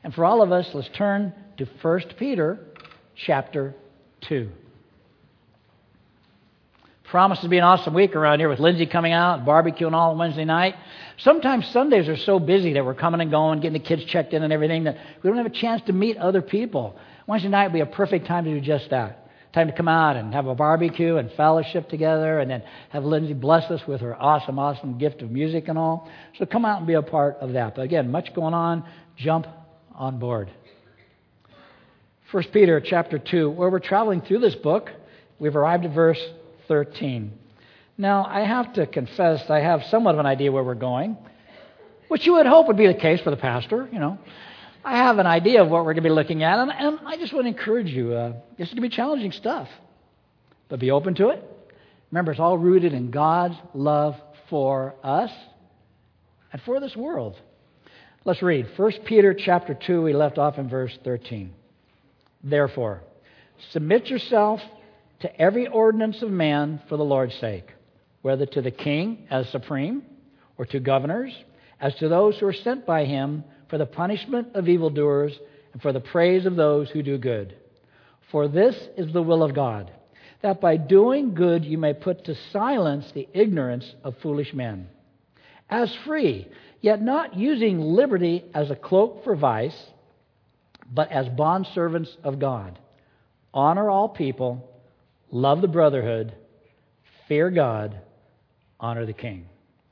And for all of us, let's turn to 1 Peter chapter 2. Promises to be an awesome week around here with Lindsay coming out, barbecue and all on Wednesday night. Sometimes Sundays are so busy that we're coming and going, getting the kids checked in and everything, that we don't have a chance to meet other people. Wednesday night would be a perfect time to do just that. Time to come out and have a barbecue and fellowship together, and then have Lindsay bless us with her awesome gift of music and all. So come out and be a part of that. But again, much going on. Jump on board. 1 Peter chapter 2, where we're traveling through this book, we've arrived at verse 13. Now, I have to confess, I have somewhat of an idea where we're going, which you would hope would be the case for the pastor, I have an idea of what we're going to be looking at, and I just want to encourage you. This is going to be challenging stuff, but be open to it. Remember, it's all rooted in God's love for us and for this world. Let's read 1 Peter chapter 2. We left off in verse 13. Therefore, submit yourself to every ordinance of man for the Lord's sake, whether to the king as supreme, or to governors, as to those who are sent by him for the punishment of evildoers and for the praise of those who do good. For this is the will of God, that by doing good you may put to silence the ignorance of foolish men. As free, yet not using liberty as a cloak for vice, but as bondservants of God. Honor all people, love the brotherhood, fear God, honor the king.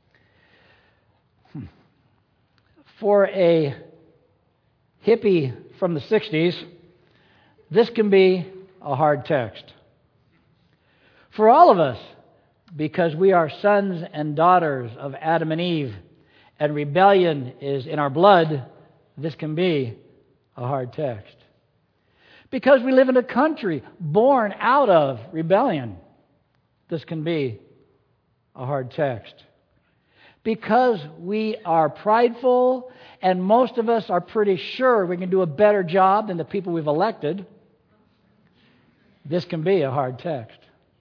For a hippie from the 60s, this can be a hard text. For all of us, because we are sons and daughters of Adam and Eve, and rebellion is in our blood, this can be a hard text. Because we live in a country born out of rebellion, this can be a hard text. Because we are prideful, and most of us are pretty sure we can do a better job than the people we've elected, this can be a hard text.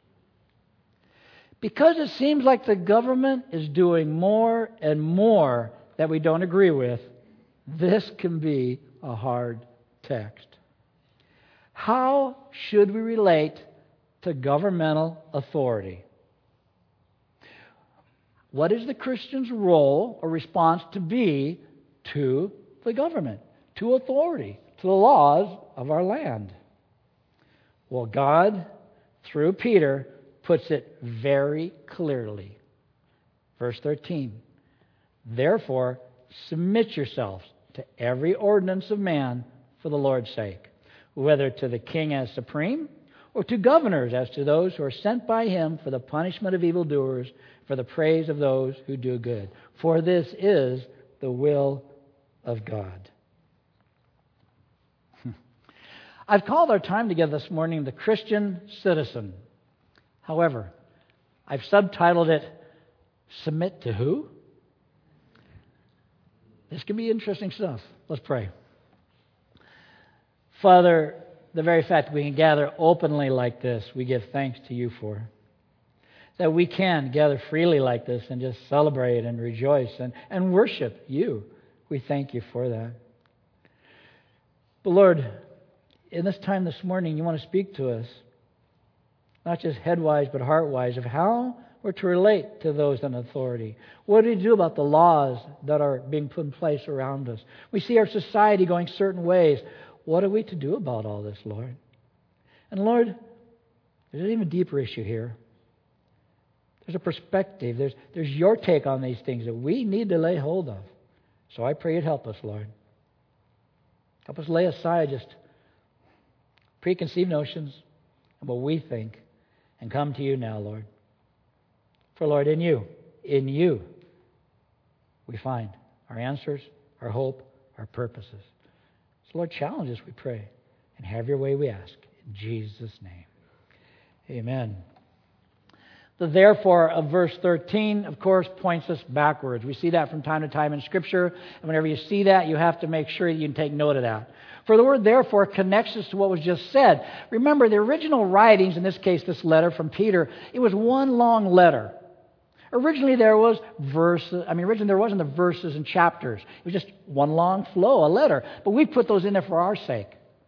Because it seems like the government is doing more and more that we don't agree with, this can be a hard text. How should we relate to governmental authority? What is the Christian's role or response to be to the government, to authority, to the laws of our land? Well, God, through Peter, puts it very clearly. Verse 13. Therefore, submit yourselves to every ordinance of man for the Lord's sake, whether to the king as supreme, or to governors as to those who are sent by him for the punishment of evildoers, for the praise of those who do good. For this is the will of God. I've called our time together this morning the Christian Citizen. However, I've subtitled it, Submit to Who? This can be interesting stuff. Let's pray. Father, the very fact that we can gather openly like this, we give thanks to you for. That we can gather freely like this and just celebrate and rejoice and worship you. We thank you for that. But Lord, in this time this morning, you want to speak to us, not just head-wise but heart-wise, of how we're to relate to those in authority. What do we do about the laws that are being put in place around us? We see our society going certain ways. What are we to do about all this, Lord? And Lord, there's an even deeper issue here. There's a perspective. There's your take on these things that we need to lay hold of. So I pray you'd help us, Lord. Help us lay aside just preconceived notions and what we think and come to you now, Lord. For, Lord, in you, we find our answers, our hope, our purposes. So, Lord, challenge us, we pray, and have your way, we ask. In Jesus' name, amen. The therefore of verse 13, of course, points us backwards. We see that from time to time in Scripture, and whenever you see that, you have to make sure you can take note of that. For the word therefore connects us to what was just said. Remember, the original writings, in this case, this letter from Peter, it was one long letter. Originally there was verses. Originally there wasn't the verses and chapters. It was just one long flow, a letter. But we put those in there for our sake.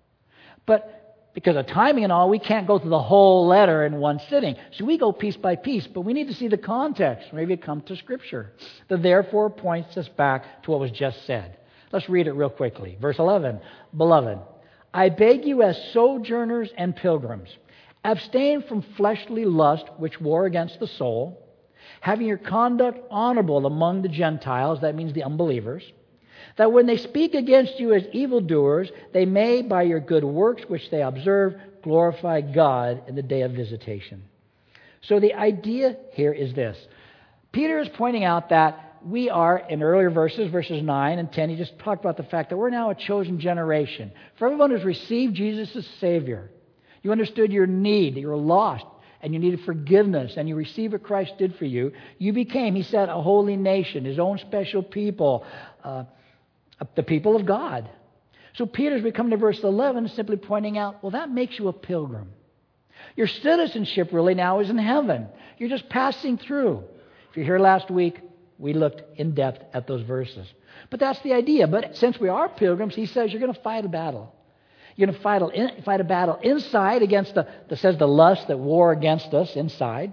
But because of timing and all, we can't go through the whole letter in one sitting. So we go piece by piece. But we need to see the context. Maybe come to Scripture. The therefore points us back to what was just said. Let's read it real quickly. Verse 11. Beloved, I beg you as sojourners and pilgrims, abstain from fleshly lust which war against the soul, having your conduct honorable among the Gentiles, that means the unbelievers, that when they speak against you as evildoers, they may, by your good works which they observe, glorify God in the day of visitation. So the idea here is this. Peter is pointing out that we are, in earlier verses 9 and 10, he just talked about the fact that we're now a chosen generation. For everyone who's received Jesus as Savior, you understood your need, that you were lost, and you needed forgiveness, and you received what Christ did for you. You became, he said, a holy nation, his own special people, the people of God. So Peter's becoming to verse 11, simply pointing out, well, that makes you a pilgrim. Your citizenship really now is in heaven. You're just passing through. If you're here last week, we looked in depth at those verses. But that's the idea. But since we are pilgrims, he says you're going to fight a battle. You're going to fight a battle inside against the lust that war against us inside.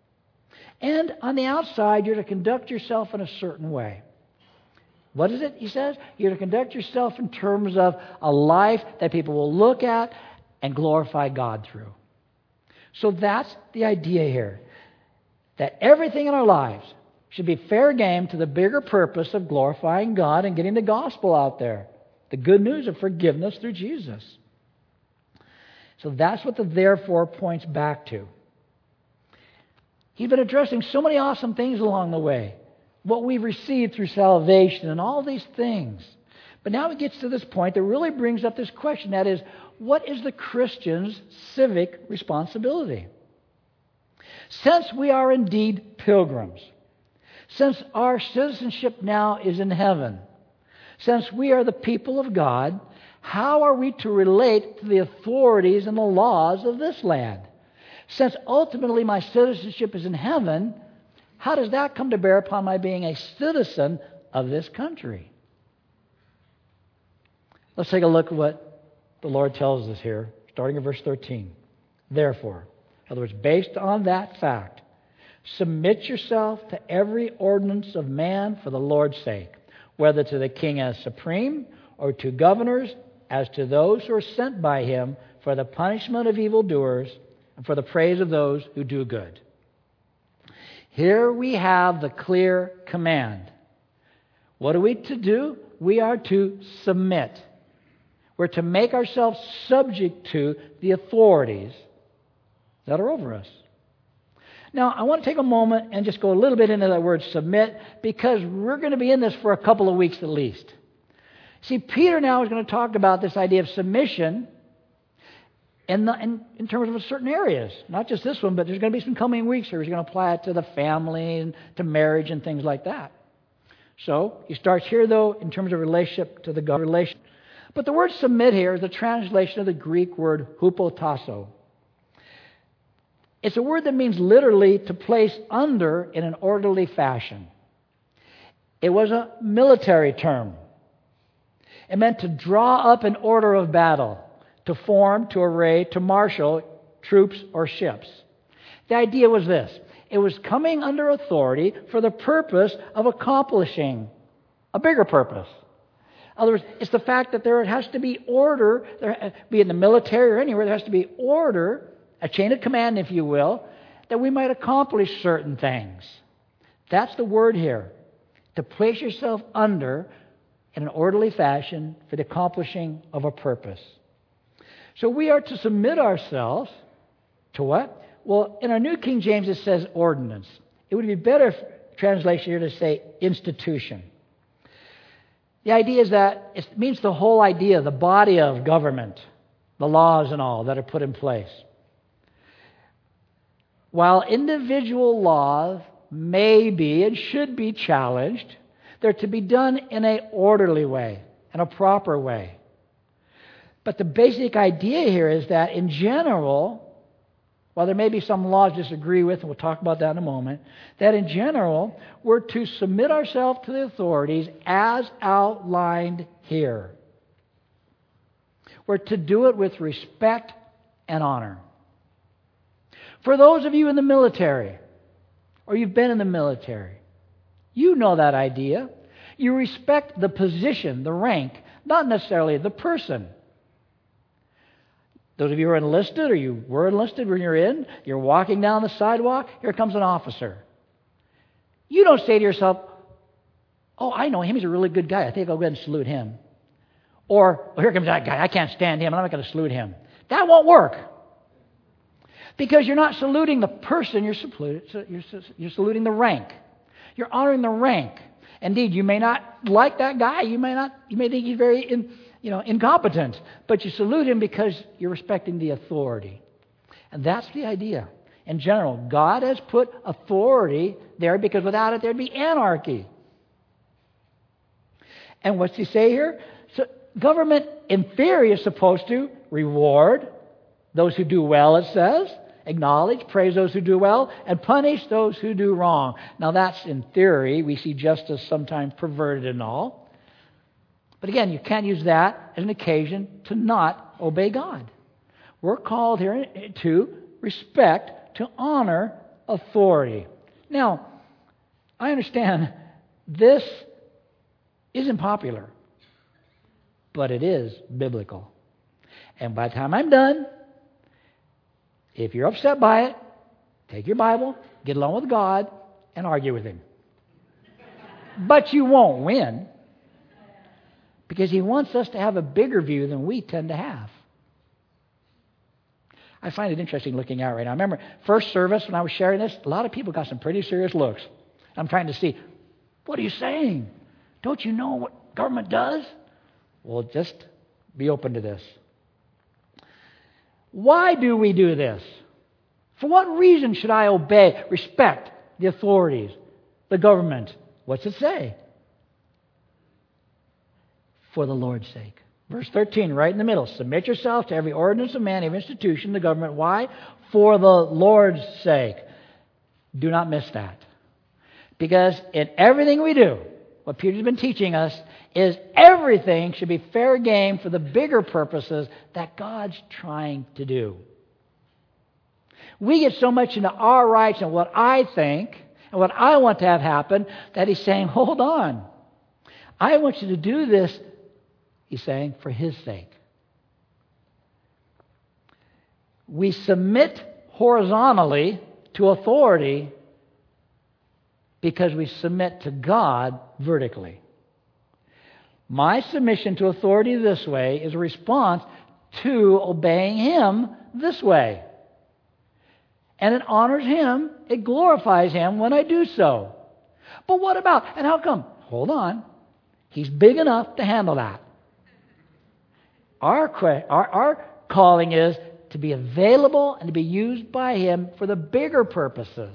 And on the outside, you're to conduct yourself in a certain way. What is it, he says? You're to conduct yourself in terms of a life that people will look at and glorify God through. So that's the idea here. That everything in our lives should be fair game to the bigger purpose of glorifying God and getting the gospel out there. The good news of forgiveness through Jesus. So that's what the therefore points back to. He's been addressing so many awesome things along the way. What we've received through salvation and all these things. But now he gets to this point that really brings up this question. That is, what is the Christian's civic responsibility? Since we are indeed pilgrims, since our citizenship now is in heaven, since we are the people of God, how are we to relate to the authorities and the laws of this land? Since ultimately my citizenship is in heaven, how does that come to bear upon my being a citizen of this country? Let's take a look at what the Lord tells us here, starting in verse 13. Therefore, in other words, based on that fact, submit yourself to every ordinance of man for the Lord's sake, whether to the king as supreme, or to governors as to those who are sent by him for the punishment of evildoers and for the praise of those who do good. Here we have the clear command. What are we to do? We are to submit. We're to make ourselves subject to the authorities that are over us. Now, I want to take a moment and just go a little bit into that word submit, because we're going to be in this for a couple of weeks at least. See, Peter now is going to talk about this idea of submission in terms of certain areas. Not just this one, but there's going to be some coming weeks here. He's going to apply it to the family and to marriage and things like that. So, he starts here, though, in terms of relationship to the government. But the word submit here is the translation of the Greek word hupotasso. It's a word that means literally to place under in an orderly fashion. It was a military term. It meant to draw up an order of battle, to form, to array, to marshal troops or ships. The idea was this. It was coming under authority for the purpose of accomplishing a bigger purpose. In other words, it's the fact that there has to be order, be it in the military or anywhere, there has to be order, a chain of command, if you will, that we might accomplish certain things. That's the word here. To place yourself under in an orderly fashion for the accomplishing of a purpose. So we are to submit ourselves to what? Well, in our New King James it says ordinance. It would be better translation here to say institution. The idea is that it means the whole idea, the body of government, the laws and all that are put in place. While individual laws may be and should be challenged, they're to be done in an orderly way, in a proper way. But the basic idea here is that in general, while there may be some laws to disagree with, and we'll talk about that in a moment, that in general, we're to submit ourselves to the authorities as outlined here. We're to do it with respect and honor. For those of you in the military, or you've been in the military, you know that idea. You respect the position, the rank, not necessarily the person. Those of you who are enlisted, or you were enlisted when you're walking down the sidewalk, here comes an officer. You don't say to yourself, oh, I know him, he's a really good guy, I think I'll go ahead and salute him. Or, oh, here comes that guy, I can't stand him, I'm not going to salute him. That won't work. Because you're not saluting the person, you're saluting the rank. You're honoring the rank. Indeed, you may not like that guy, you may think he's very incompetent, but you salute him because you're respecting the authority. And that's the idea. In general, God has put authority there because without it there'd be anarchy. And what's he say here? So government, in theory, is supposed to reward those who do well, it says, acknowledge, praise those who do well, and punish those who do wrong. Now that's in theory. We see justice sometimes perverted and all. But again, you can't use that as an occasion to not obey God. We're called here to respect, to honor authority. Now, I understand this isn't popular, but it is biblical. And by the time I'm done, if you're upset by it, take your Bible, get along with God, and argue with Him. But you won't win, because He wants us to have a bigger view than we tend to have. I find it interesting looking out right now. I remember first service when I was sharing this, a lot of people got some pretty serious looks. I'm trying to see, what are you saying? Don't you know what government does? Well, just be open to this. Why do we do this? For what reason should I obey, respect the authorities, the government? What's it say? For the Lord's sake. Verse 13, right in the middle. Submit yourself to every ordinance of man, every institution, the government. Why? For the Lord's sake. Do not miss that. Because in everything we do, what Peter's been teaching us is everything should be fair game for the bigger purposes that God's trying to do. We get so much into our rights and what I think and what I want to have happen that He's saying, hold on. I want you to do this, He's saying, for His sake. We submit horizontally to authority because we submit to God vertically. My submission to authority this way is a response to obeying Him this way. And it honors Him, it glorifies Him when I do so. But what about, and how come? Hold on. He's big enough to handle that. Our calling is to be available and to be used by Him for the bigger purposes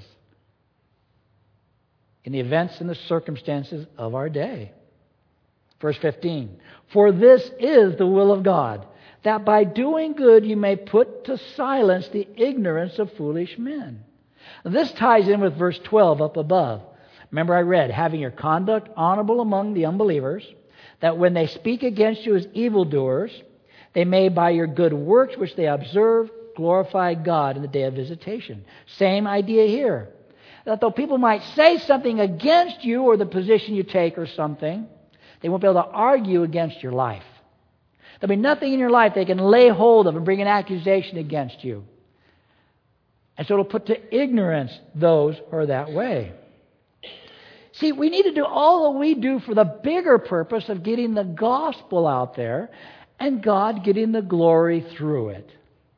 in the events and the circumstances of our day. Verse 15, for this is the will of God, that by doing good you may put to silence the ignorance of foolish men. This ties in with verse 12 up above. Remember I read, having your conduct honorable among the unbelievers, that when they speak against you as evildoers, they may by your good works which they observe glorify God in the day of visitation. Same idea here. That though people might say something against you or the position you take or something, they won't be able to argue against your life. There'll be nothing in your life they can lay hold of and bring an accusation against you. And so it'll put to ignorance those who are that way. See, we need to do all that we do for the bigger purpose of getting the gospel out there and God getting the glory through it.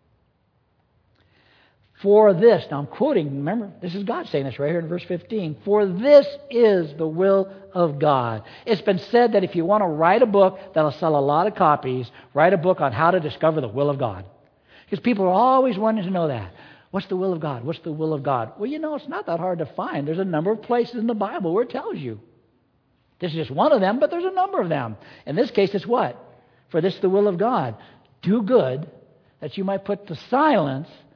For this, now I'm quoting, remember, this is God saying this right here in verse 15. For this is the will of God. It's been said that if you want to write a book that'll sell a lot of copies, write a book on how to discover the will of God. Because people are always wanting to know that. What's the will of God? What's the will of God? Well, it's not that hard to find. There's a number of places in the Bible where it tells you. This is just one of them, but there's a number of them. In this case, it's what? For this is the will of God. Do good, that you might put to silence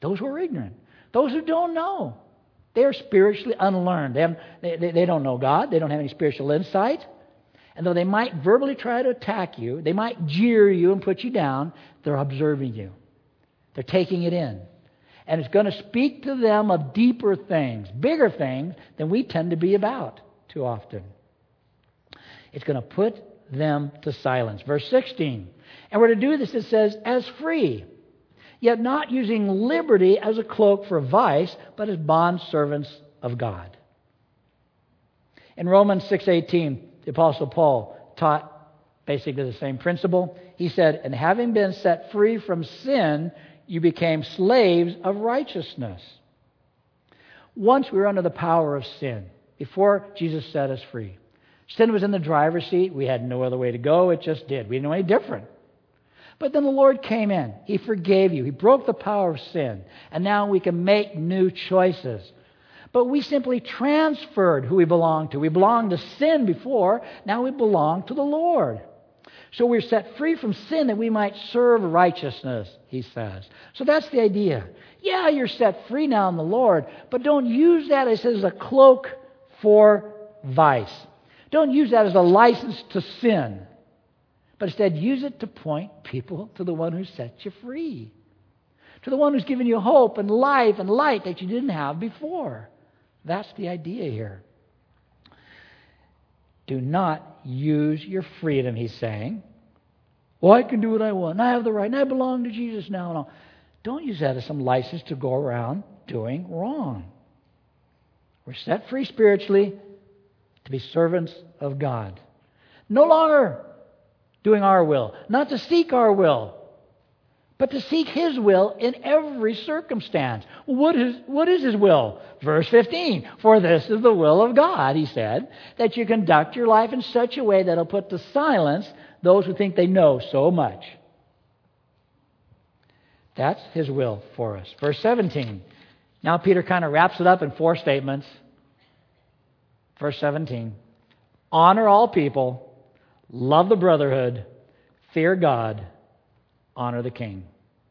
Those who are ignorant. Those who don't know. They are spiritually unlearned. They don't know God. They don't have any spiritual insight. And though they might verbally try to attack you, they might jeer you and put you down, they're observing you. They're taking it in. And it's going to speak to them of deeper things, bigger things than we tend to be about too often. It's going to put them to silence. Verse 16. And we're to do this, it says, as free, yet not using liberty as a cloak for vice, but as bondservants of God. In Romans 6:18, the Apostle Paul taught basically the same principle. He said, and having been set free from sin, you became slaves of righteousness. Once we were under the power of sin, before Jesus set us free. Sin was in the driver's seat. We had no other way to go. It just did. We didn't know any different. But then the Lord came in. He forgave you. He broke the power of sin. And now we can make new choices. But we simply transferred who we belonged to. We belonged to sin before. Now we belong to the Lord. So we're set free from sin that we might serve righteousness, he says. So that's the idea. Yeah, you're set free now in the Lord, but don't use that as a cloak for vice. Don't use that as a license to sin. But instead, use it to point people to the one who set you free. To the one who's given you hope and life and light that you didn't have before. That's the idea here. Do not use your freedom, he's saying. Well, I can do what I want, and I have the right, and I belong to Jesus now. No. Don't use that as some license to go around doing wrong. We're set free spiritually to be servants of God. No longer doing our will, not to seek our will, but to seek His will in every circumstance. What is His will? Verse 15, for this is the will of God, he said, that you conduct your life in such a way that it'll put to silence those who think they know so much. That's His will for us. Verse 17. Now Peter kind of wraps it up in 4 statements. Verse 17. Honor all people, love the brotherhood, fear God, honor the king.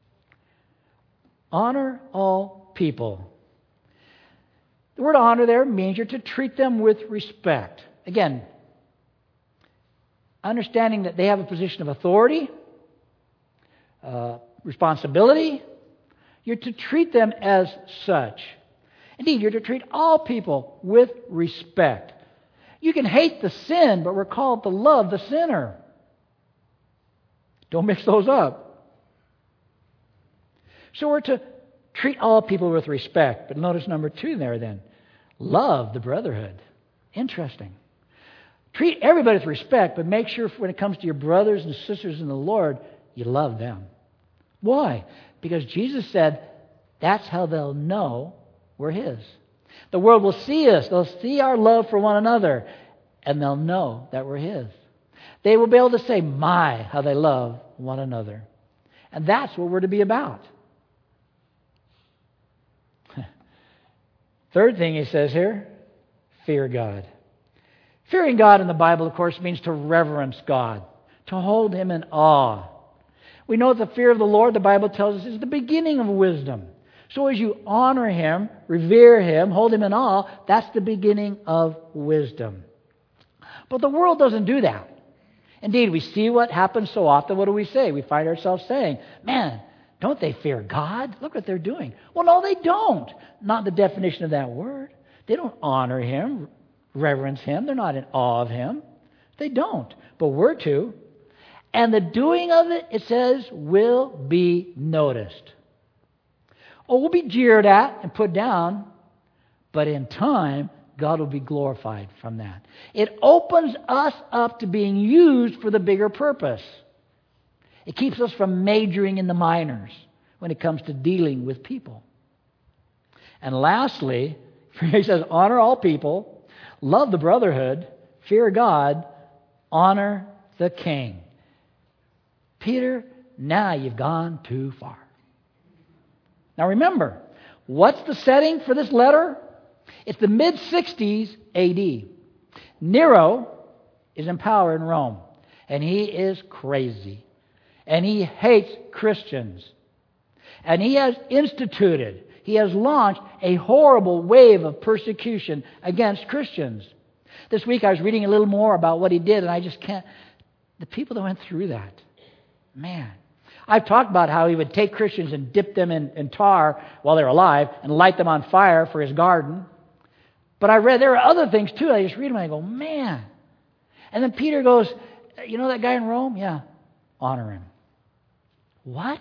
Honor all people. The word honor there means you're to treat them with respect. Again, understanding that they have a position of authority, responsibility, you're to treat them as such. Indeed, you're to treat all people with respect. You can hate the sin, but we're called to love the sinner. Don't mix those up. So we're to treat all people with respect. But notice number 2 there then. Love the brotherhood. Interesting. Treat everybody with respect, but make sure when it comes to your brothers and sisters in the Lord, you love them. Why? Because Jesus said that's how they'll know we're His. The world will see us. They'll see our love for one another, and they'll know that we're His. They will be able to say, my, how they love one another. And that's what we're to be about. Third thing he says here, fear God. Fearing God in the Bible, of course, means to reverence God, to hold Him in awe. We know that the fear of the Lord, the Bible tells us, is the beginning of wisdom. So as you honor Him, revere Him, hold Him in awe, that's the beginning of wisdom. But the world doesn't do that. Indeed, we see what happens so often. What do we say? We find ourselves saying, man, don't they fear God? Look what they're doing. Well, no, they don't. Not the definition of that word. They don't honor Him, reverence Him. They're not in awe of Him. They don't. But we're to. And the doing of it, it says, will be noticed. Oh, we'll be jeered at and put down, but in time, God will be glorified from that. It opens us up to being used for the bigger purpose. It keeps us from majoring in the minors when it comes to dealing with people. And lastly, he says, honor all people, love the brotherhood, fear God, honor the king. Peter, now you've gone too far. Now remember, what's the setting for this letter? It's the mid-60s A.D. Nero is in power in Rome, and he is crazy. And he hates Christians. And he has instituted, he has launched a horrible wave of persecution against Christians. This week I was reading a little more about what he did, and I just can't. The people that went through that, man. I've talked about how he would take Christians and dip them in tar while they're alive and light them on fire for his garden. But I read there are other things too. I just read them and I go, man. And then Peter goes, you know that guy in Rome? Yeah, honor him. What?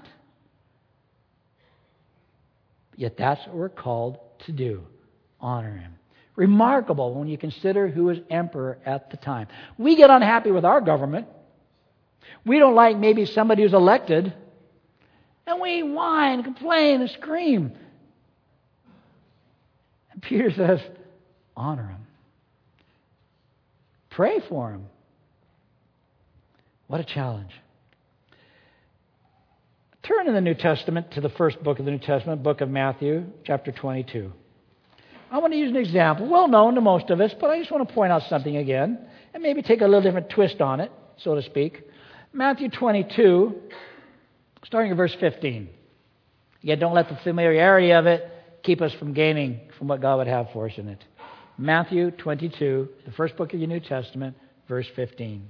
Yet that's what we're called to do. Honor him. Remarkable when you consider who was emperor at the time. We get unhappy with our government. We don't like maybe somebody who's elected. And we whine, complain, and scream. And Peter says, honor him. Pray for him. What a challenge. Turn in the New Testament to the first book of the New Testament, book of Matthew, chapter 22. I want to use an example, well known to most of us, but I just want to point out something again and maybe take a little different twist on it, so to speak. Matthew 22, starting at verse 15. Again, don't let the familiarity of it keep us from gaining from what God would have for us in it. Matthew 22, the first book of your New Testament, verse 15.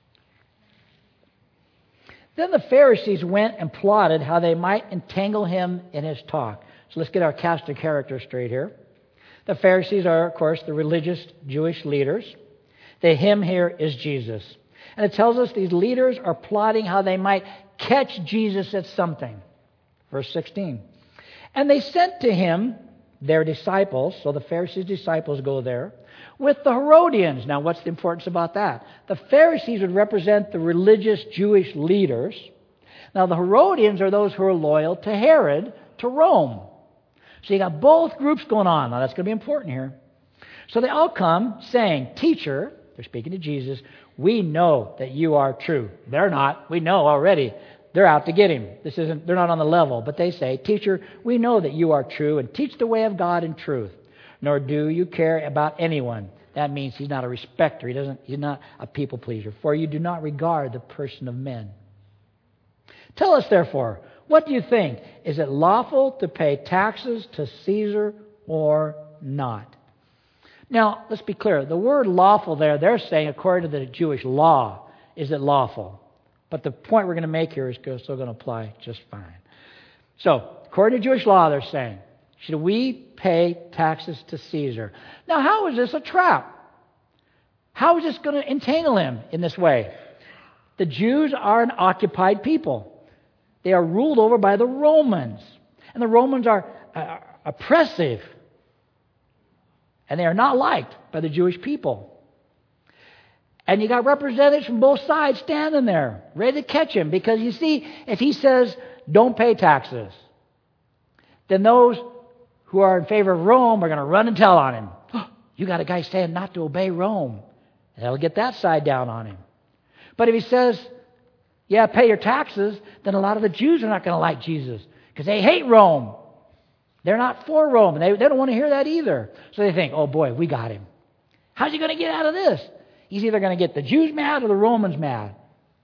Then the Pharisees went and plotted how they might entangle him in his talk. So let's get our cast of characters straight here. The Pharisees are, of course, the religious Jewish leaders. The him here is Jesus. And it tells us these leaders are plotting how they might catch Jesus at something. Verse 16. And they sent to him their disciples, so the Pharisees' disciples go there, with the Herodians. Now, what's the importance about that? The Pharisees would represent the religious Jewish leaders. Now, the Herodians are those who are loyal to Herod, to Rome. So you got both groups going on. Now, that's going to be important here. So they all come saying, Teacher, they're speaking to Jesus, we know that you are true. They're not. We know already. They're out to get him. They're not on the level. But they say, Teacher, we know that you are true and teach the way of God in truth. Nor do you care about anyone. That means he's not a respecter. He's not a people pleaser. For you do not regard the person of men. Tell us, therefore, what do you think? Is it lawful to pay taxes to Caesar or not? Now, let's be clear. The word lawful there, they're saying, according to the Jewish law, is it lawful? But the point we're going to make here is still going to apply just fine. So, according to Jewish law, they're saying, should we pay taxes to Caesar? Now, how is this a trap? How is this going to entangle him in this way? The Jews are an occupied people. They are ruled over by the Romans. And the Romans are oppressive. And they are not liked by the Jewish people. And you got representatives from both sides standing there, ready to catch him. Because you see, if he says, don't pay taxes, then those who are in favor of Rome are going to run and tell on him. Oh, you got a guy saying not to obey Rome. And that'll get that side down on him. But if he says, yeah, pay your taxes, then a lot of the Jews are not going to like Jesus because they hate Rome. They're not for Rome. They don't want to hear that either. So they think, oh boy, we got him. How's he going to get out of this? He's either going to get the Jews mad or the Romans mad.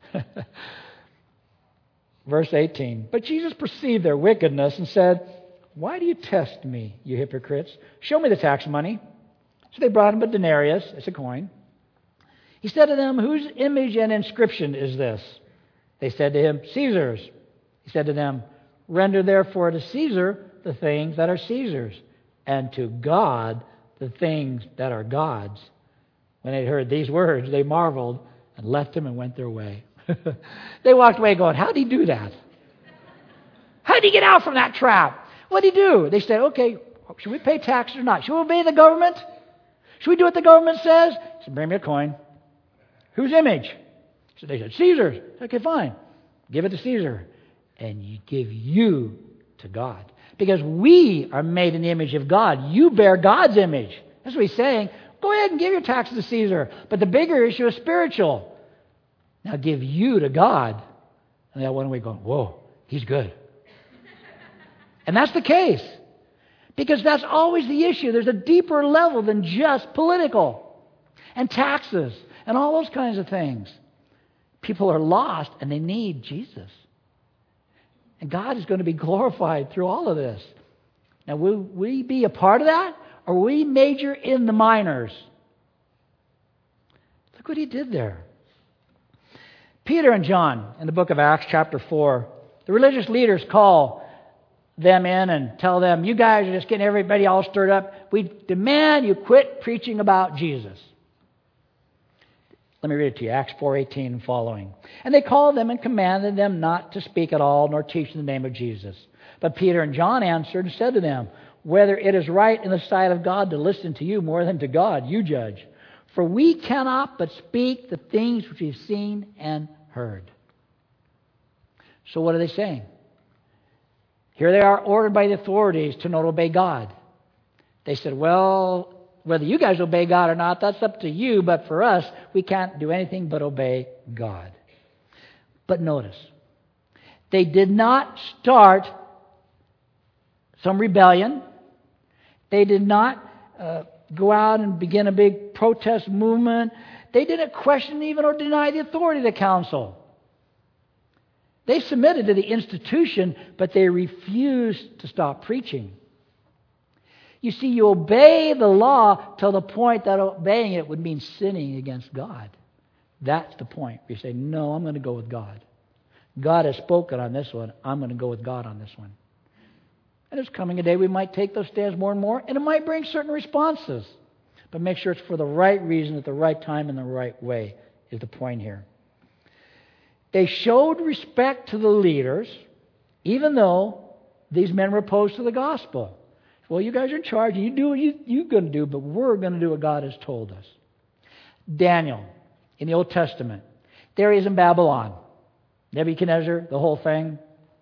Verse 18. But Jesus perceived their wickedness and said, why do you test me, you hypocrites? Show me the tax money. So they brought him a denarius, it's a coin. He said to them, whose image and inscription is this? They said to him, Caesar's. He said to them, render therefore to Caesar the things that are Caesar's, and to God the things that are God's. When they heard these words, they marveled and left him and went their way. They walked away going, how did he do that? How did he get out from that trap? What did he do? They said, okay, should we pay taxes or not? Should we obey the government? Should we do what the government says? He said, bring me a coin. Whose image? So they said, Caesar's. Okay, fine. Give it to Caesar. And you give you to God. Because we are made in the image of God. You bear God's image. That's what he's saying. Go ahead and give your taxes to Caesar. But the bigger issue is spiritual. Now give you to God. And that one way going, whoa, he's good. And that's the case. Because that's always the issue. There's a deeper level than just political. And taxes. And all those kinds of things. People are lost and they need Jesus. And God is going to be glorified through all of this. Now, will we be a part of that, or will we major in the minors? Look what he did there. Peter and John, in the book of Acts chapter 4, the religious leaders call them in and tell them, you guys are just getting everybody all stirred up. We demand you quit preaching about Jesus. Let me read it to you, Acts 4:18 and following. And they called them and commanded them not to speak at all, nor teach in the name of Jesus. But Peter and John answered and said to them, whether it is right in the sight of God to listen to you more than to God, you judge. For we cannot but speak the things which we've seen and heard. So what are they saying? Here they are ordered by the authorities to not obey God. They said, well, whether you guys obey God or not, that's up to you, but for us, we can't do anything but obey God. But notice, they did not start some rebellion. They did not go out and begin a big protest movement. They didn't question even or deny the authority of the council. They submitted to the institution, but they refused to stop preaching. You see, you obey the law till the point that obeying it would mean sinning against God. That's the point. You say, no, I'm going to go with God. God has spoken on this one. I'm going to go with God on this one. And there's coming a day we might take those stands more and more, and it might bring certain responses. But make sure it's for the right reason, at the right time, in the right way, is the point here. They showed respect to the leaders, even though these men were opposed to the gospel. Well, you guys are in charge, and you do what you're going to do, but we're going to do what God has told us. Daniel, in the Old Testament, there he is in Babylon. Nebuchadnezzar, the whole thing.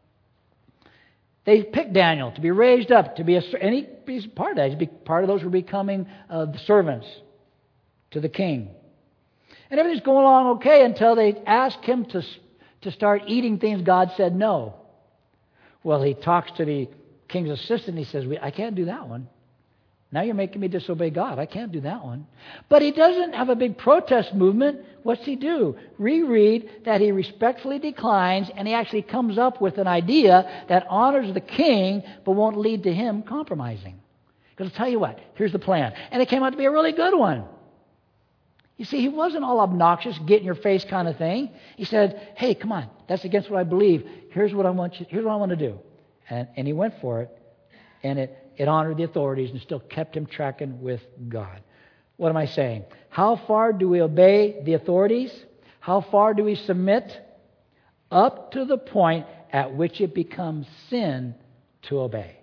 They picked Daniel to be raised up, to be and he's part of that. He's part of those who are becoming the servants to the king. And everything's going along okay until they ask him to start eating things God said no. Well, he talks to the king's assistant and he says, I can't do that one. Now you're making me disobey God. I can't do that one. But he doesn't have a big protest movement. What's he do? Reread that he respectfully declines, and he actually comes up with an idea that honors the king but won't lead to him compromising. Because I'll tell you what, here's the plan. And it came out to be a really good one. You see, he wasn't all obnoxious, get in your face kind of thing. He said, hey, come on, that's against what I believe. Here's what I want to do. And he went for it, and it honored the authorities and still kept him tracking with God. What am I saying? How far do we obey the authorities? How far do we submit? Up to the point at which it becomes sin to obey.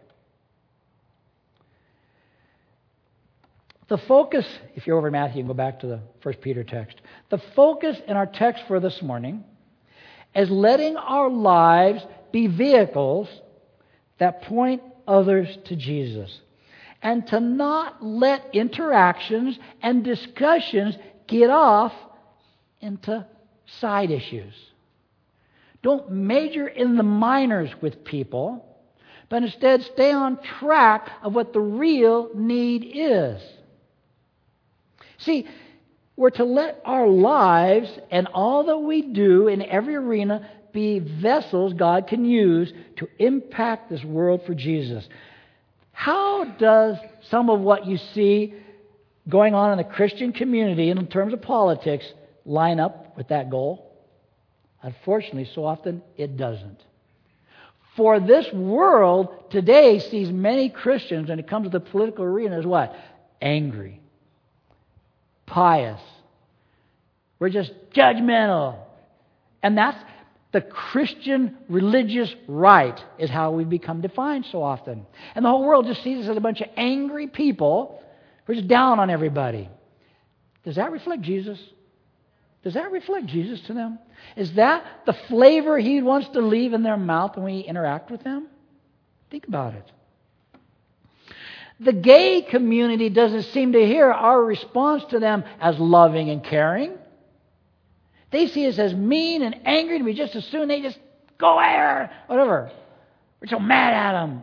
The focus, if you're over in Matthew, you can go back to the 1 Peter text. The focus in our text for this morning is letting our lives be vehicles that point others to Jesus. And to not let interactions and discussions get off into side issues. Don't major in the minors with people, but instead stay on track of what the real need is. See, we're to let our lives and all that we do in every arena be vessels God can use to impact this world for Jesus. How does some of what you see going on in the Christian community in terms of politics line up with that goal? Unfortunately, so often it doesn't. For this world today sees many Christians, when it comes to the political arena, as what? Angry. Pious. We're just judgmental. And that's the Christian religious right is how we become defined so often. And the whole world just sees us as a bunch of angry people who are just down on everybody. Does that reflect Jesus? Does that reflect Jesus to them? Is that the flavor He wants to leave in their mouth when we interact with them? Think about it. The gay community doesn't seem to hear our response to them as loving and caring. They see us as mean and angry, and we just as soon they just go there, whatever. We're so mad at them.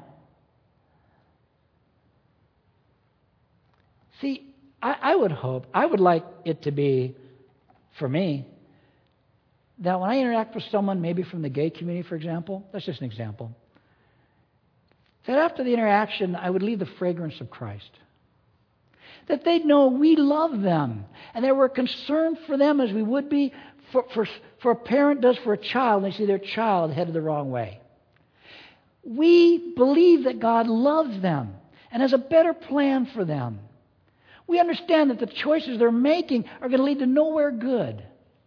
See, I would like it to be, for me, that when I interact with someone, maybe from the gay community, for example, that's just an example, that after the interaction, I would leave the fragrance of Christ. That they'd know we love them and that we're concerned for them as we would be for a parent does for a child when they see their child headed the wrong way. We believe that God loves them and has a better plan for them. We understand that the choices they're making are going to lead to nowhere good.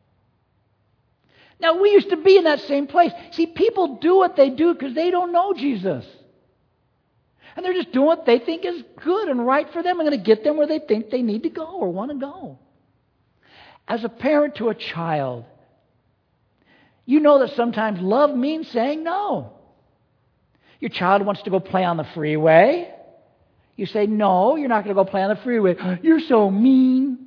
Now, we used to be in that same place. See, people do what they do because they don't know Jesus. And they're just doing what they think is good and right for them and going to get them where they think they need to go or want to go. As a parent to a child, you know that sometimes love means saying no. Your child wants to go play on the freeway. You say, no, you're not going to go play on the freeway. You're so mean.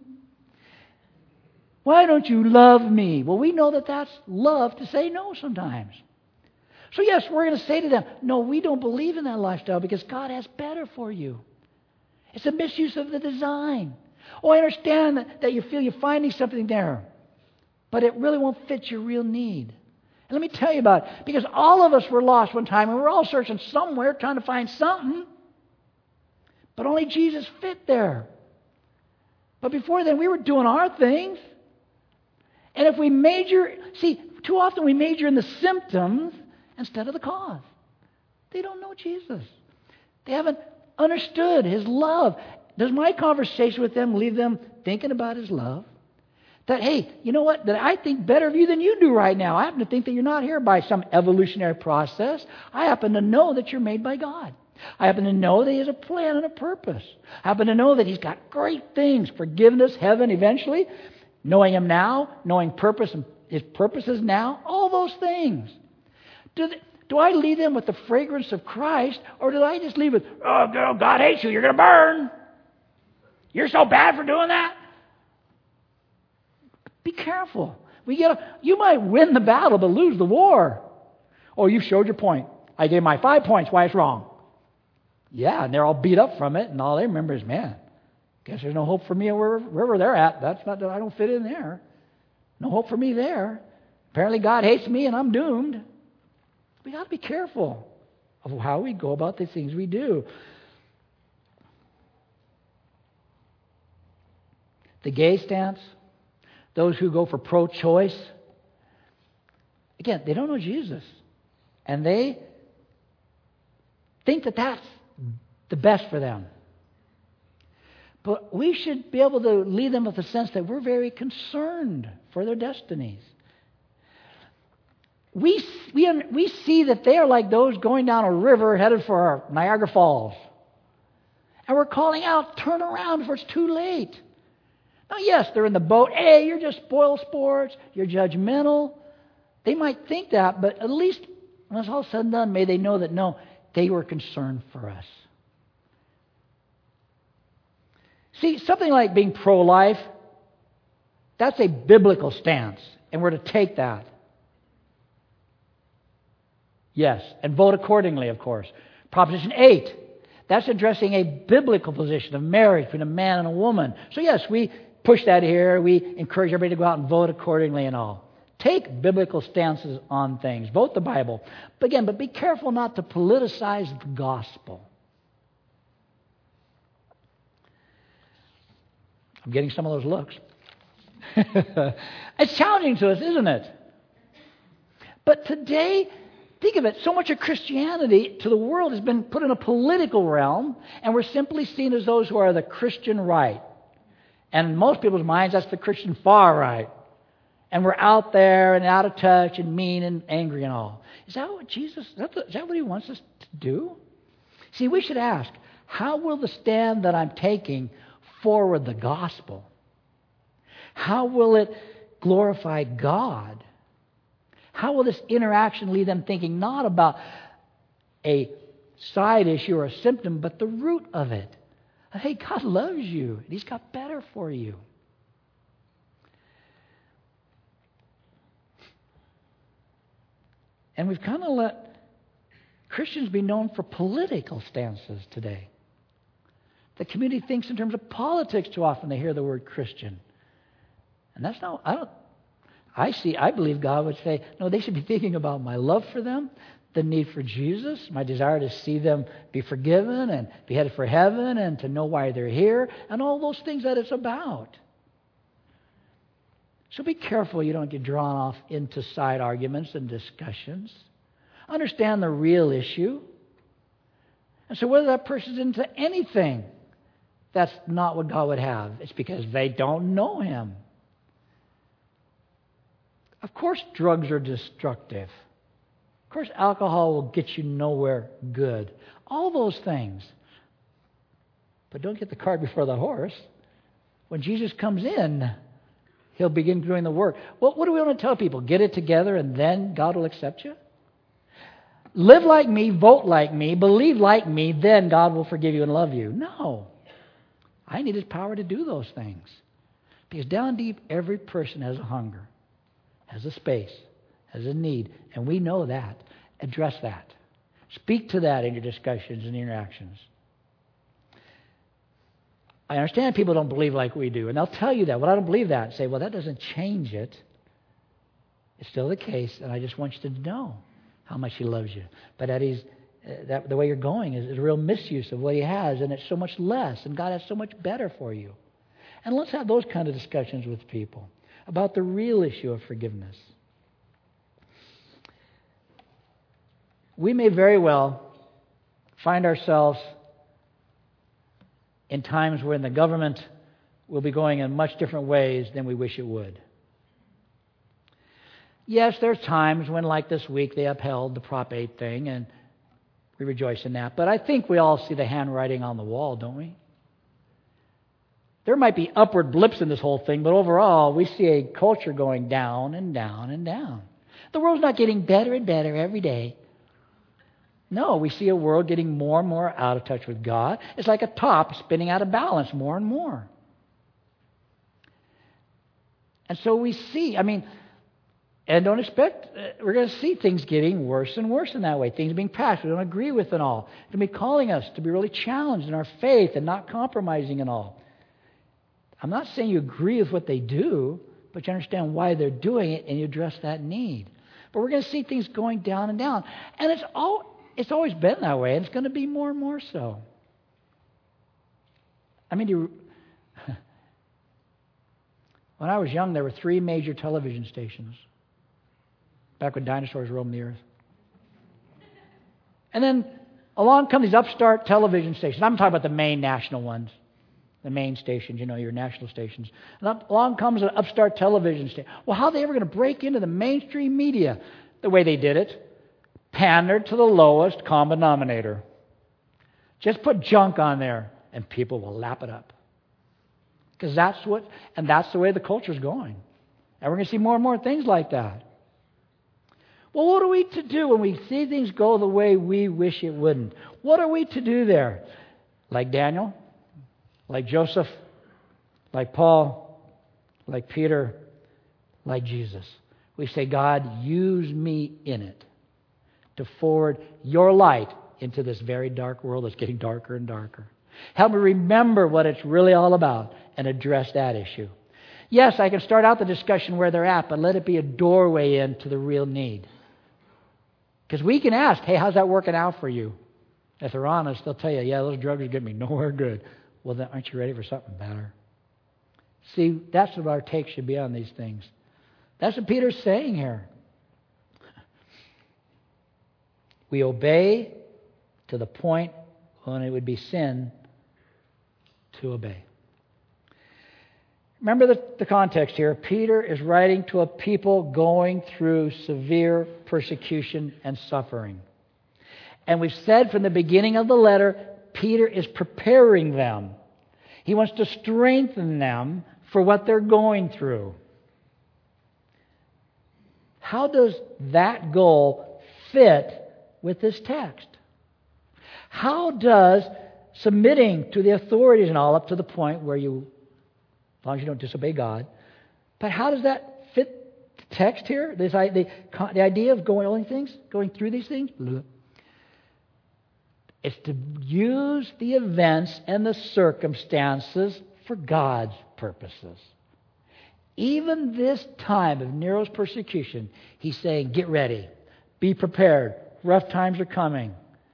Why don't you love me? Well, we know that that's love to say no sometimes. So yes, we're going to say to them, no, we don't believe in that lifestyle because God has better for you. It's a misuse of the design. Oh, I understand that you feel you're finding something there, but it really won't fit your real need. And let me tell you about it, because all of us were lost one time and we're all searching somewhere trying to find something, but only Jesus fit there. But before then, we were doing our things. And if we too often we major in the symptoms instead of the cause. They don't know Jesus. They haven't understood His love. Does my conversation with them leave them thinking about His love? That, hey, you know what? That I think better of you than you do right now. I happen to think that you're not here by some evolutionary process. I happen to know that you're made by God. I happen to know that He has a plan and a purpose. I happen to know that He's got great things, forgiveness, heaven eventually, knowing Him now, knowing purpose and His purposes now, all those things. Do I leave them with the fragrance of Christ, or do I just leave with, oh, girl, God hates you, you're going to burn. You're so bad for doing that. Be careful. You might win the battle, but lose the war. Oh, you showed your point. I gave my 5 points why it's wrong. Yeah, and they're all beat up from it, and all they remember is, man, guess there's no hope for me wherever they're at. That's not that I don't fit in there. No hope for me there. Apparently God hates me and I'm doomed. We got to be careful of how we go about the things we do. The gay stance, those who go for pro-choice, again, they don't know Jesus. And they think that that's the best for them. But we should be able to lead them with a sense that we're very concerned for their destinies. We see that they are like those going down a river headed for Niagara Falls. And we're calling out, turn around before it's too late. Now, yes, they're in the boat. Hey, you're just spoil sports. You're judgmental. They might think that, but at least when it's all said and done, may they know that, no, they were concerned for us. See, something like being pro-life, that's a biblical stance, and we're to take that. Yes, and vote accordingly, of course. Proposition 8, that's addressing a biblical position of marriage between a man and a woman. So yes, we push that here. We encourage everybody to go out and vote accordingly and all. Take biblical stances on things. Vote the Bible. But be careful not to politicize the gospel. I'm getting some of those looks. It's challenging to us, isn't it? But today, think of it, so much of Christianity to the world has been put in a political realm, and we're simply seen as those who are the Christian right. And in most people's minds, that's the Christian far right. And we're out there and out of touch and mean and angry and all. Is that what Jesus, is that what He wants us to do? See, we should ask, how will the stand that I'm taking forward the gospel? How will it glorify God? How will this interaction lead them thinking not about a side issue or a symptom, but the root of it? Hey, God loves you, and He's got better for you. And we've kind of let Christians be known for political stances today. The community thinks in terms of politics too often they hear the word Christian. And that's not, I believe God would say, no, they should be thinking about my love for them, the need for Jesus, my desire to see them be forgiven and be headed for heaven and to know why they're here, and all those things that it's about. So be careful you don't get drawn off into side arguments and discussions. Understand the real issue. And so whether that person's into anything, that's not what God would have. It's because they don't know Him. Of course, drugs are destructive. Of course, alcohol will get you nowhere good. All those things. But don't get the cart before the horse. When Jesus comes in, He'll begin doing the work. Well, what do we want to tell people? Get it together and then God will accept you? Live like me, vote like me, believe like me, then God will forgive you and love you. No. I need His power to do those things. Because down deep, every person has a hunger, has a space, has a need, and we know that. Address that. Speak to that in your discussions and interactions. I understand people don't believe like we do, and they'll tell you that. Well, I don't believe that. And say, well, that doesn't change it. It's still the case, and I just want you to know how much He loves you. But the way you're going is a real misuse of what He has, and it's so much less, and God has so much better for you. And let's have those kind of discussions with people about the real issue of forgiveness. We may very well find ourselves in times when the government will be going in much different ways than we wish it would. Yes, there's times when, like this week, they upheld the Prop 8 thing, and we rejoice in that. But I think we all see the handwriting on the wall, don't we? There might be upward blips in this whole thing, but overall, we see a culture going down and down and down. The world's not getting better and better every day. No, we see a world getting more and more out of touch with God. It's like a top spinning out of balance more and more. And so we see, and don't expect, we're going to see things getting worse and worse in that way. Things being passed we don't agree with and all. It's going to be calling us to be really challenged in our faith and not compromising and all. I'm not saying you agree with what they do, but you understand why they're doing it and you address that need. But we're going to see things going down and down. And it's always been that way, and it's going to be more and more so. When I was young, there were 3 major television stations, back when dinosaurs roamed the earth. And then along come these upstart television stations. I'm talking about the main national ones, the main stations, your national stations. And along comes an upstart television station. Well, how are they ever going to break into the mainstream media the way they did it? Pandered to the lowest common denominator. Just put junk on there, and people will lap it up. Because that's the way the culture's going. And we're going to see more and more things like that. Well, what are we to do when we see things go the way we wish it wouldn't? What are we to do there? Like Daniel? Like Joseph? Like Paul? Like Peter? Like Jesus? We say, God, use me in it to forward your light into this very dark world that's getting darker and darker. Help me remember what it's really all about and address that issue. Yes, I can start out the discussion where they're at, but let it be a doorway into the real need. Because we can ask, hey, how's that working out for you? If they're honest, they'll tell you, yeah, those drugs are getting me nowhere good. Well, then aren't you ready for something better? See, that's what our take should be on these things. That's what Peter's saying here. We obey to the point when it would be sin to obey. Remember the context here. Peter is writing to a people going through severe persecution and suffering. And we've said from the beginning of the letter, Peter is preparing them. He wants to strengthen them for what they're going through. How does that goal fit with this text? How does submitting to the authorities and all up to the point where you, as long as you don't disobey God, but how does that fit the text here? The idea of going through these things? It's to use the events and the circumstances for God's purposes. Even this time of Nero's persecution, he's saying, get ready. Be prepared. Rough times are coming.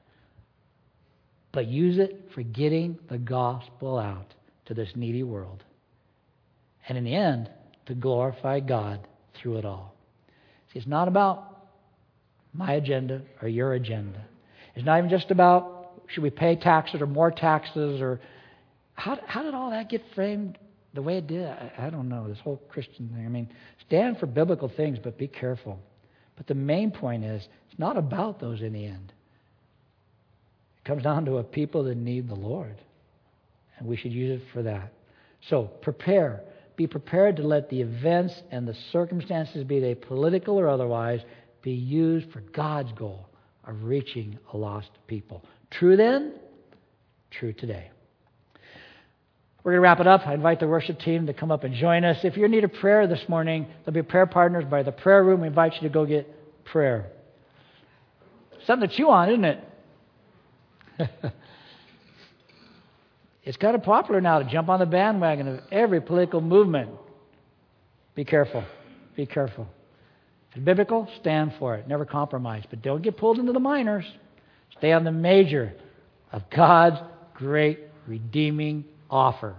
But use it for getting the gospel out to this needy world. And in the end, to glorify God through it all. See, it's not about my agenda or your agenda. It's not even just about should we pay taxes or more taxes or how did all that get framed the way it did? I don't know, this whole Christian thing. I mean, stand for biblical things, but be careful. But the main point is, it's not about those in the end. It comes down to a people that need the Lord. And we should use it for that. So, prepare. Be prepared to let the events and the circumstances, be they political or otherwise, be used for God's goal of reaching a lost people. True then, true today. We're going to wrap it up. I invite the worship team to come up and join us. If you're in need of prayer this morning, there'll be prayer partners by the prayer room. We invite you to go get prayer. Something to chew on, isn't it? It's kind of popular now to jump on the bandwagon of every political movement. Be careful. Be careful. If it's biblical, stand for it. Never compromise. But don't get pulled into the minors. Stay on the major of God's great redeeming offer.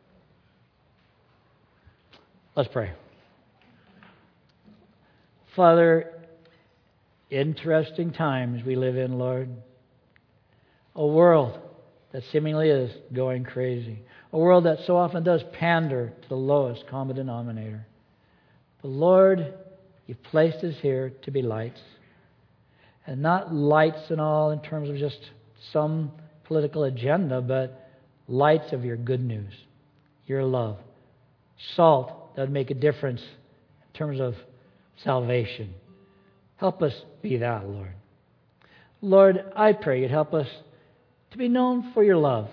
Let's pray. Father, interesting times we live in, Lord. A world that seemingly is going crazy. A world that so often does pander to the lowest common denominator. But Lord, you've placed us here to be lights. And not lights and all in terms of just some political agenda, but lights of your good news, your love. Salt that would make a difference in terms of salvation. Help us be that, Lord. Lord, I pray you'd help us to be known for your love.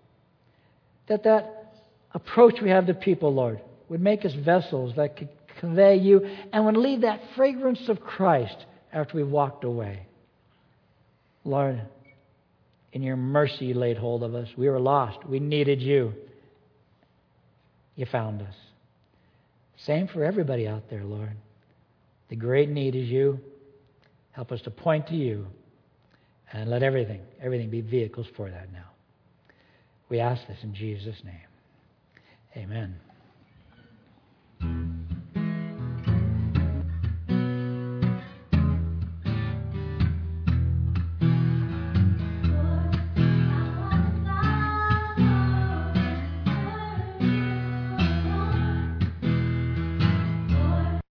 That approach we have to people, Lord, would make us vessels that could convey you and would leave that fragrance of Christ after we've walked away. Lord, in your mercy you laid hold of us. We were lost. We needed you. You found us. Same for everybody out there, Lord. The great need is you. Help us to point to you. And let everything be vehicles for that now. We ask this in Jesus' name. Amen.